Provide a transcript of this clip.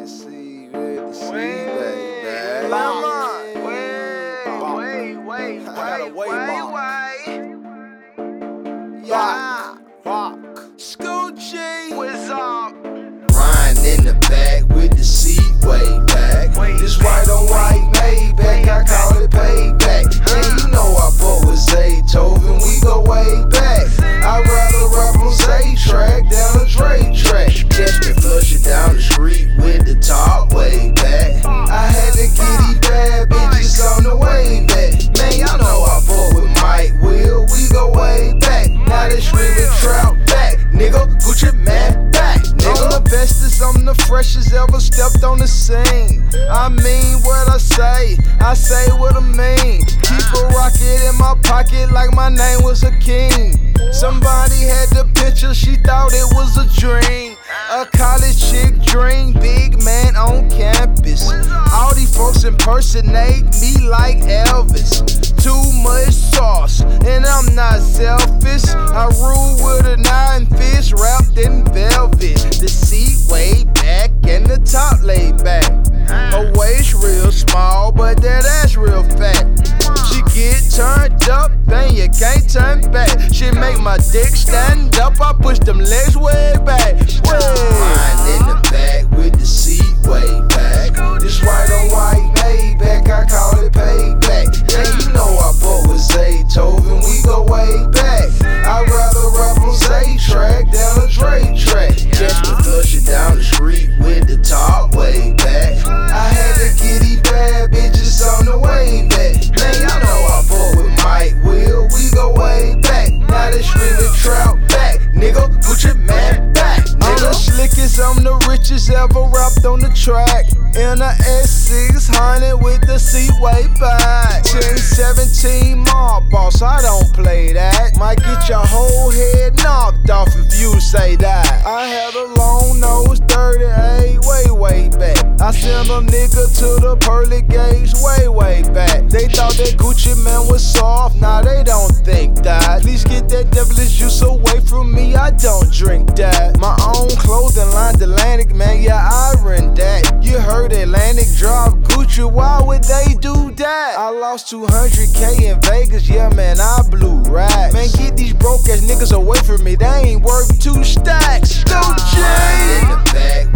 see, really see, baby. Yeah, Rock. Scoochie, what's up? Riding in the back with the seat way back. This white on white Maybach, I call it payback. Yeah, you know I bought with Zaytoven, we go way back. I'd rather rap on Zay track than a Dre track. Catch me flushing down the street with the top way back. I had to get these bad bitches on the way back. Man, y'all know I bought with Mike Will, we go way back. Now they screaming trout back, nigga, Gucci man back, nigga. I'm the bestest, I'm the freshest ever stepped on the scene. I mean what I say what I mean. Keep a rocket in my pocket like my name was a king. Somebody had the picture, she thought it was a dream. A college chick dream, big man on campus. All these folks impersonate me like Elvis. Too much sauce, and I'm not selfish. I rule with an iron fist wrapped in velvet. The seat way back and the top laid back. Her waist real small, but that ass real fat. She get turned up, and you can't turn back. She make my dick stand up, I push them legs way back. Riding in the back with the seat way back. This white on white Maybach, I call it payback. Yeah, you know I bought with Zaytoven, we go way back. I'd rather rap on Zay track than a Dre track. Catch me flushing down the street with the top way back. I had to get these bad bitches on the way back. Man, y'all know I bought with Mike Will, we go way back. Now they screaming trout back, nigga, Gucci man back, nigga. I'm the slickest, I'm the richest ever rapped on the track. In a S600 with the seat way back. 1017 mob boss, I don't play that. Might get your whole head knocked off if you say that. I had a long nose 38 way back. I sent a nigga to the pearly gates way back. They thought that Gucci man was soft, nah they don't think that. Please get that devilish juice away from me, I don't drink that. My own clothing line, Atlantic man, yeah I rent that. You heard Atlantic drop Gucci, why would they do that? I lost 200K in Vegas, yeah man I blew racks. Man get these broke ass niggas away from me, they ain't worth 2 stacks. Gucci in the back